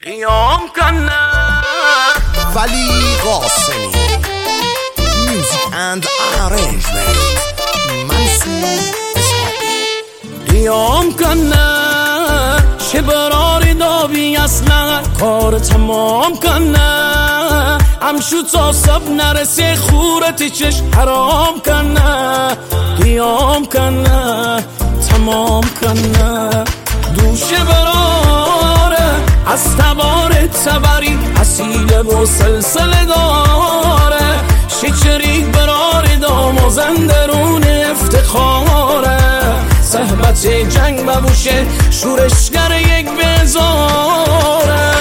قیام کنه ولی قاسمی میوزیک اند ارنجمنت منصور اسحاقی. قیام کنه چه براری دابی اصلا کار تمام کنه همشو تا سب نرسه خورت چش حرام کنه قیام کنه تمام کنه دوشه براره از تبار تبری اصیله و سلسله داره شچریک برار دام و زندرون افتخاره صحبت جنگ ببوشه شورشگر یک بزاره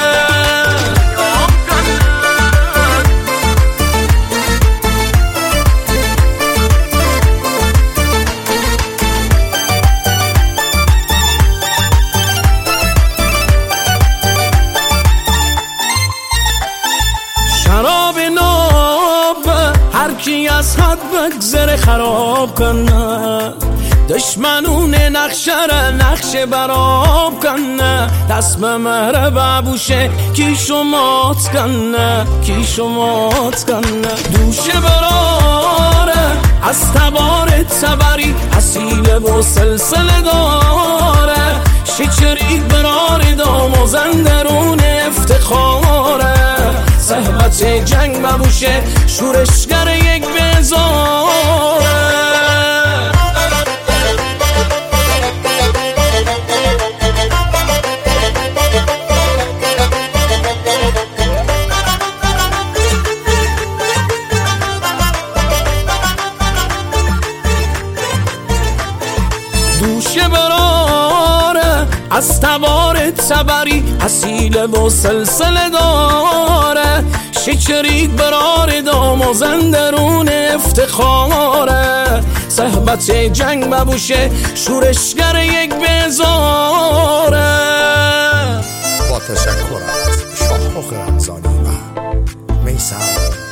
شراب ناب هر کی از حد بگذره خراب کنه دشمنون نقشه نقشه براب کنه دست به مهره ببوشه کی شمات کنه کی شمات کنه دوشه براره از تبار تبری اصیله و سلسله داره شچریک برار دام و زندرون افتخاره صحبت جنگ ببوشه شورشگر یک بزاره دوشه براره از تبار تبری اصیله و سلسله داره شچریک برار دام و زندرون افتخاره صحبت جنگ ببوشه شورشگر یک بزاره. با تشکر از شاهرخ رمضانی و میثم